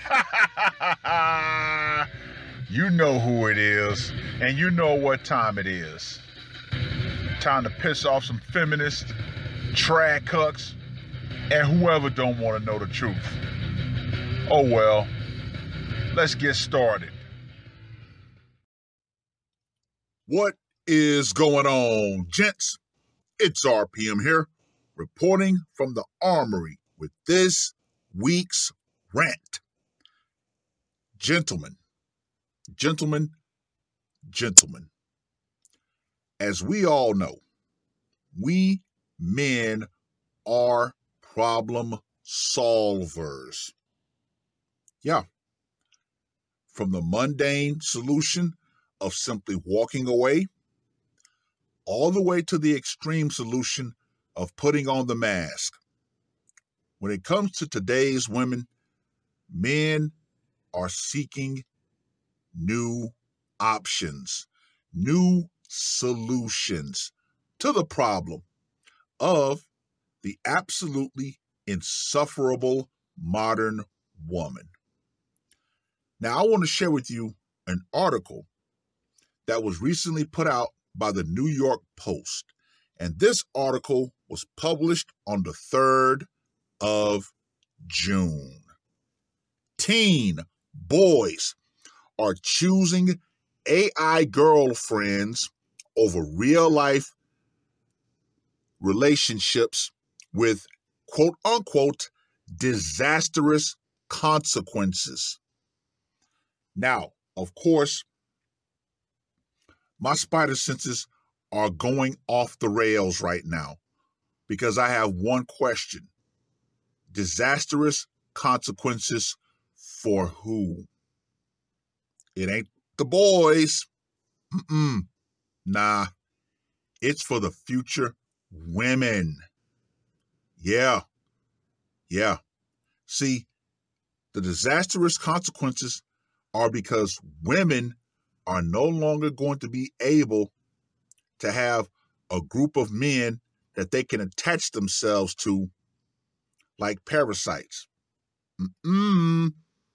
You know who it is, and you know what time it is. Time to piss off some feminists, trad cucks, and whoever don't want to know the truth. Oh well, let's get started. What is going on, gents? It's RPM here, reporting from the Armory with this week's rant. Gentlemen, as we all know, we men are problem solvers. Yeah. From the mundane solution of simply walking away, all the way to the extreme solution of putting on the mask. When it comes to today's women, men are seeking new options, new solutions to the problem of the absolutely insufferable modern woman. Now, I want to share with you an article that was recently put out by the New York Post. And this article was published on the 3rd of June. Teen boys are choosing AI girlfriends over real life relationships with quote unquote disastrous consequences. Now, of course, my spider senses are going off the rails right now because I have one question. Disastrous consequences for who? It ain't the boys. Nah, it's for the future women. Yeah. See, the disastrous consequences are because women are no longer going to be able to have a group of men that they can attach themselves to like parasites. Now,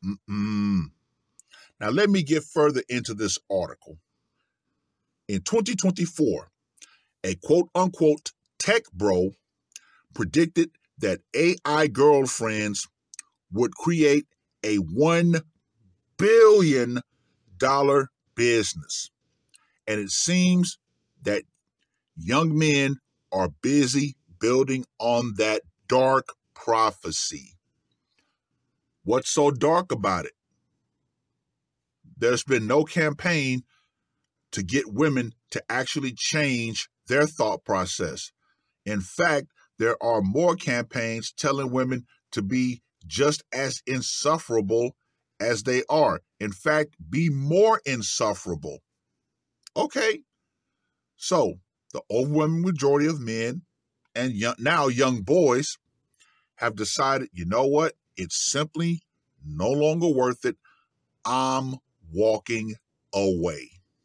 let me get further into this article. In 2024, a quote-unquote tech bro predicted that AI girlfriends would create a $1 billion business. And it seems that young men are busy building on that dark prophecy. What's so dark about it? There's been no campaign to get women to actually change their thought process. In fact, there are more campaigns telling women to be just as insufferable as they are. In fact, be more insufferable. Okay, so the overwhelming majority of men and now young boys have decided, you know what? It's simply no longer worth it. I'm walking away.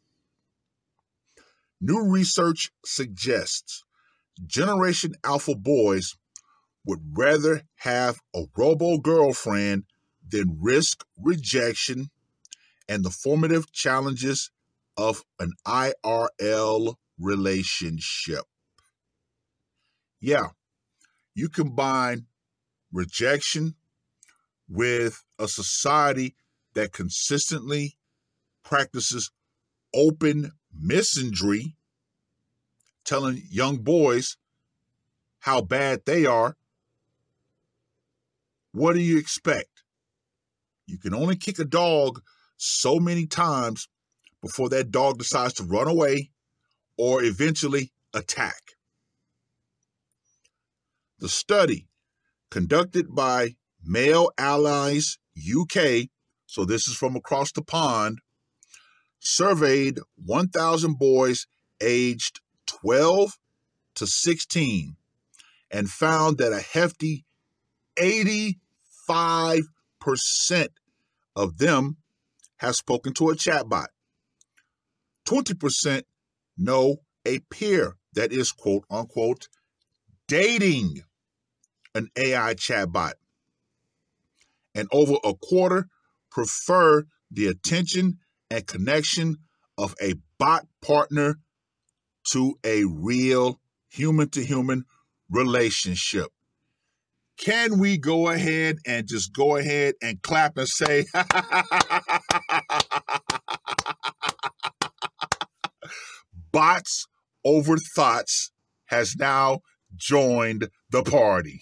New research suggests Generation Alpha boys would rather have a robo girlfriend than risk rejection and the formative challenges of an IRL relationship. Yeah, you combine rejection with a society that consistently practices open misandry, telling young boys how bad they are. What do you expect? You can only kick a dog so many times before that dog decides to run away or eventually attack. The study, conducted by Male Allies UK, so this is from across the pond, surveyed 1,000 boys aged 12 to 16 and found that a hefty 85% of them have spoken to a chatbot. 20% know a peer that is quote unquote dating an AI chatbot. And over a quarter prefer the attention and connection of a bot partner to a real human-to-human relationship. Can we go ahead and just go ahead and clap and say, bots over thoughts has now joined the party.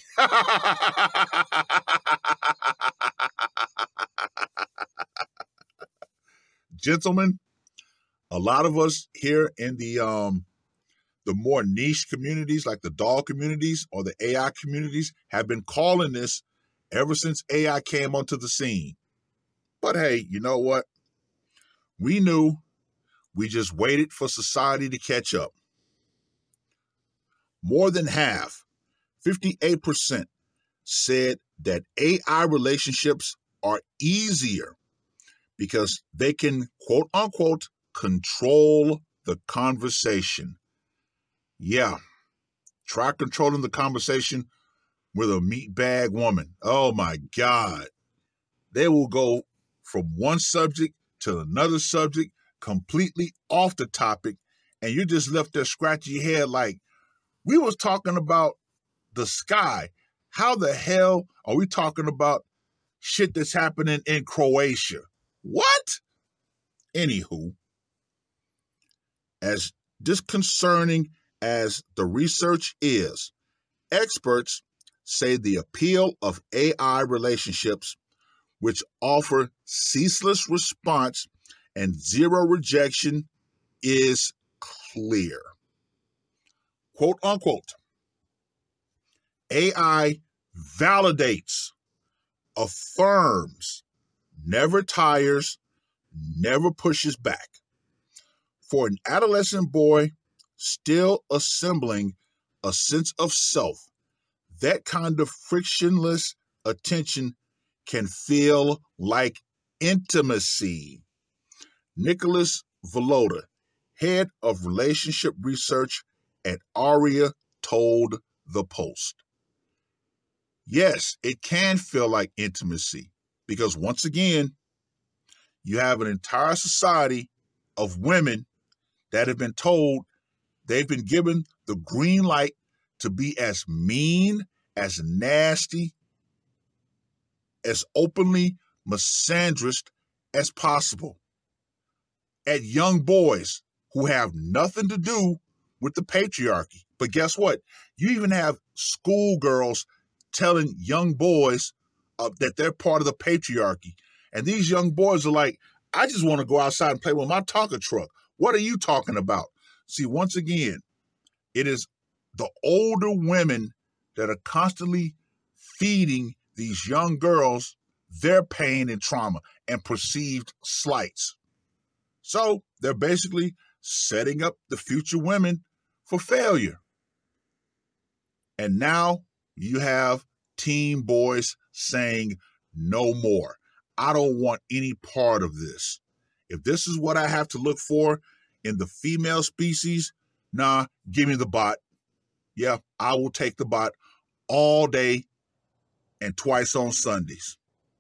Gentlemen, a lot of us here in the more niche communities, like the doll communities or the AI communities, have been calling this ever since AI came onto the scene. But hey, you know what? We knew. We just waited for society to catch up. More than half, 58%, said that AI relationships are easier because they can, quote unquote, control the conversation. Yeah, try controlling the conversation with a meatbag woman. Oh my God. They will go from one subject to another subject, completely off the topic, and you're just left there scratching your head like, we was talking about the sky. How the hell are we talking about shit that's happening in Croatia? What? Anywho, as disconcerting as the research is, experts say the appeal of AI relationships, which offer ceaseless response and zero rejection, is clear. Quote unquote, AI validates, affirms, never tires, never pushes back. For an adolescent boy still assembling a sense of self, that kind of frictionless attention can feel like intimacy. Nicholas Volota, head of relationship research at ARIA, told The Post. Yes, it can feel like intimacy because once again, you have an entire society of women that have been told they've been given the green light to be as mean, as nasty, as openly misandrist as possible at young boys who have nothing to do with the patriarchy. But guess what? You even have schoolgirls telling young boys that they're part of the patriarchy. And these young boys are like, I just want to go outside and play with my Tonka truck. What are you talking about? See, once again, it is the older women that are constantly feeding these young girls their pain and trauma and perceived slights. So they're basically setting up the future women for failure. And now you have teen boys saying, no more. I don't want any part of this. If this is what I have to look for in the female species, nah, give me the bot. Yeah, I will take the bot all day and twice on Sundays.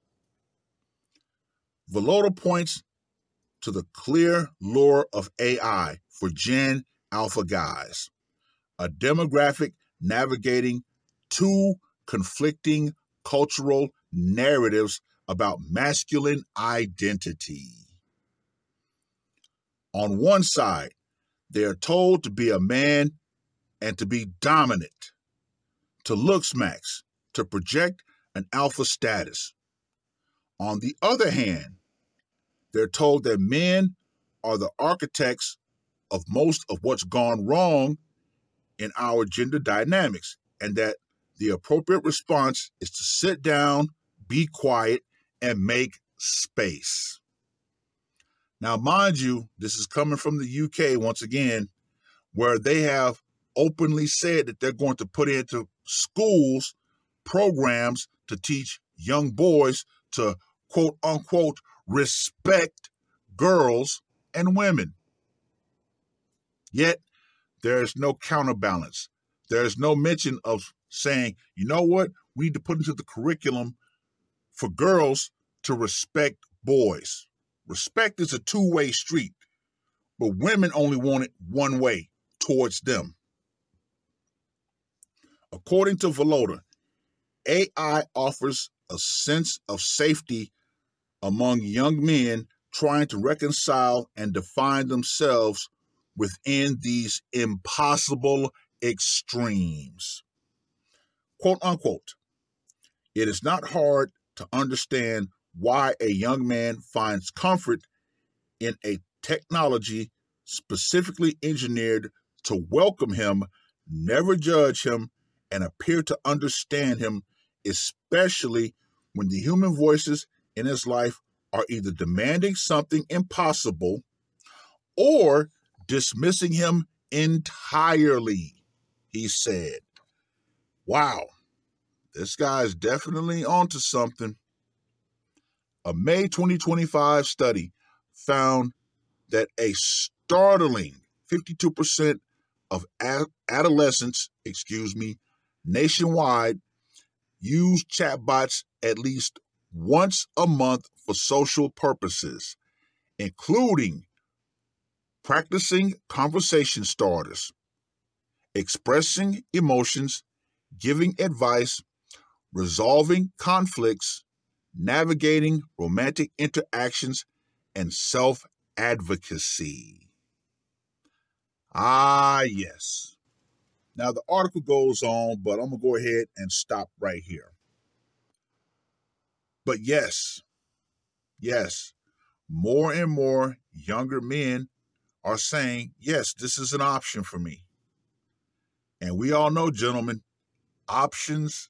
Volota points to the clear lure of AI for Gen Alpha guys, a demographic navigating two conflicting cultural narratives about masculine identity. On one side, they are told to be a man and to be dominant, to look smacks, to project an alpha status. On the other hand, they're told that men are the architects of most of what's gone wrong in our gender dynamics, and that the appropriate response is to sit down, be quiet, and make space. Now, mind you, this is coming from the UK once again, where they have openly said that they're going to put into schools programs to teach young boys to, quote unquote, respect girls and women. Yet, there's no counterbalance. There's no mention of saying, you know what, we need to put into the curriculum for girls to respect boys. Respect is a two-way street, but women only want it one way, towards them. According to Volota, AI offers a sense of safety among young men trying to reconcile and define themselves within these impossible extremes. Quote unquote, it is not hard to understand why a young man finds comfort in a technology specifically engineered to welcome him, never judge him, and appear to understand him, especially when the human voices in his life are either demanding something impossible or dismissing him entirely, he said. Wow, this guy's definitely onto something. A May 2025 study found that a startling 52% of adolescents, nationwide use chatbots at least once a month for social purposes, including practicing conversation starters, expressing emotions, giving advice, resolving conflicts, navigating romantic interactions, and self-advocacy. Ah, yes. Now, the article goes on, but I'm going to go ahead and stop right here. But yes, more and more younger men are saying, yes, this is an option for me. And we all know, gentlemen, options.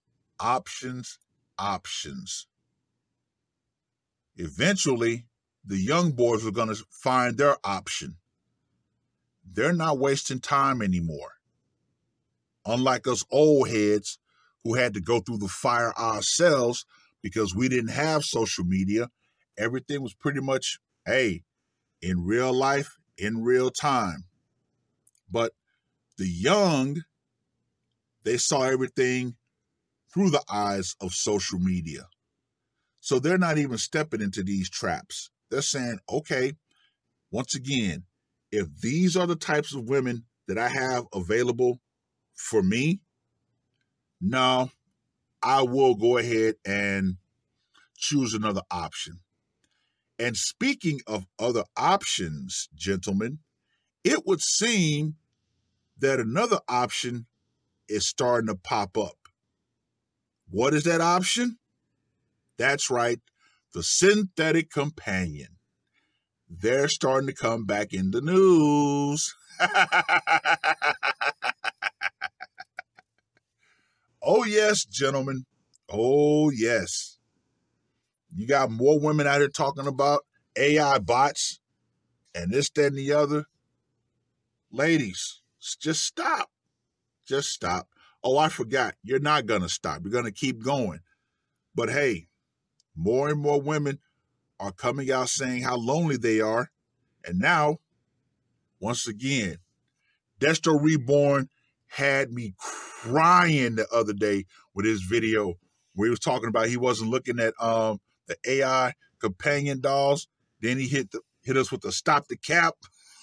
Eventually, the young boys are going to find their option. They're not wasting time anymore. Unlike us old heads who had to go through the fire ourselves because we didn't have social media. Everything was pretty much, hey, in real life, in real time. But the young, they saw everything through the eyes of social media. So they're not even stepping into these traps. They're saying, okay, once again, if these are the types of women that I have available for me, no, I will go ahead and choose another option. And speaking of other options, gentlemen, it would seem that another option is starting to pop up. What is that option? That's right, the synthetic companion. They're starting to come back in the news. Oh, yes, gentlemen. Oh, yes. You got more women out here talking about AI bots and this, that, and the other. Ladies, just stop. Just stop. Oh, I forgot. You're not going to stop. You're going to keep going. But hey, more and more women are coming out saying how lonely they are. And now, once again, Destro Reborn had me crying the other day with his video where he was talking about he wasn't looking at the AI companion dolls. Then he hit us with the stop the cap.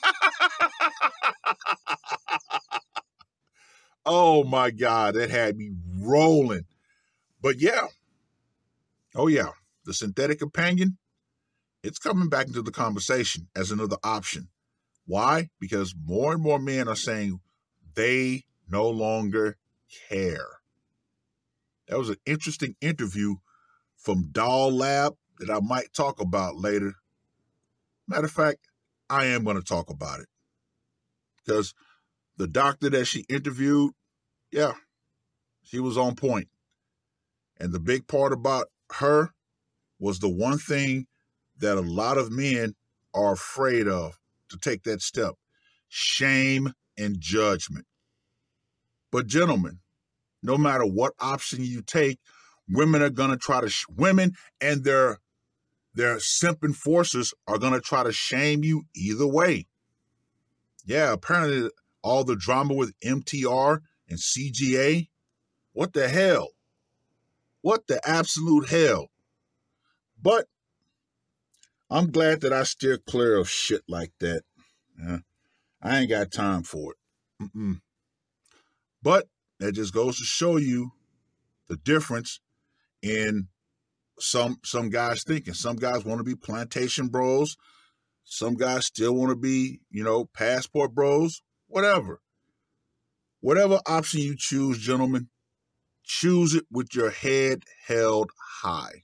Oh my God, that had me rolling. But yeah, oh yeah, the synthetic companion, it's coming back into the conversation as another option. Why? Because more and more men are saying they no longer care. That was an interesting interview from Doll Lab that I might talk about later. Matter of fact, I am going to talk about it. Because the doctor that she interviewed, yeah, she was on point. And the big part about her was the one thing that a lot of men are afraid of to take that step: shame and judgment. But gentlemen, no matter what option you take, women are going to try to, women and their simp enforcers are going to try to shame you either way. Yeah, apparently all the drama with MTR and CGA, what the hell? What the absolute hell? But I'm glad that I steer clear of shit like that. I ain't got time for it. But that just goes to show you the difference in some guys thinking. Some guys want to be plantation bros. Some guys still want to be, passport bros. Whatever option you choose, gentlemen, choose it with your head held high.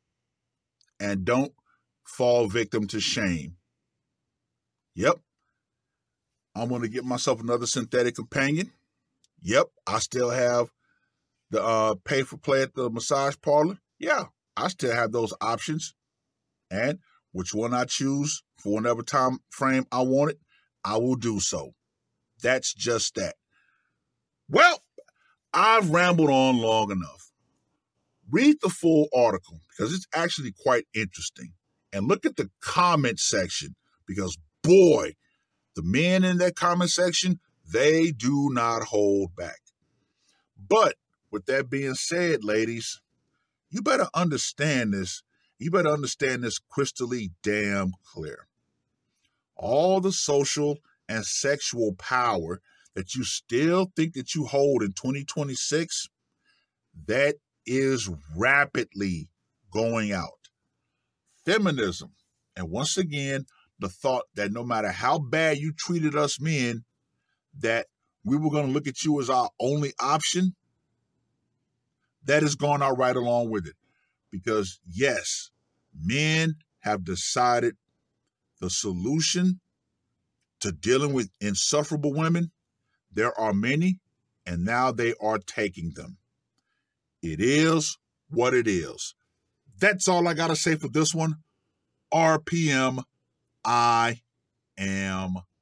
And don't fall victim to shame. Yep. I'm going to get myself another synthetic companion. Yep. I still have the pay for play at the massage parlor. Yeah. I still have those options. And which one I choose for whatever time frame I want it, I will do so. That's just that. Well, I've rambled on long enough. Read the full article because it's actually quite interesting. And look at the comment section because, boy, the men in that comment section, they do not hold back. But with that being said, ladies, you better understand this. You better understand this crystally damn clear. All the social and sexual power that you still think that you hold in 2026, that is rapidly going out. Feminism, and once again, the thought that no matter how bad you treated us men, that we were going to look at you as our only option, that has gone out right along with it. Because yes, men have decided the solution to dealing with insufferable women, there are many, and now they are taking them. It is what it is. That's all I got to say for this one. RPM, I am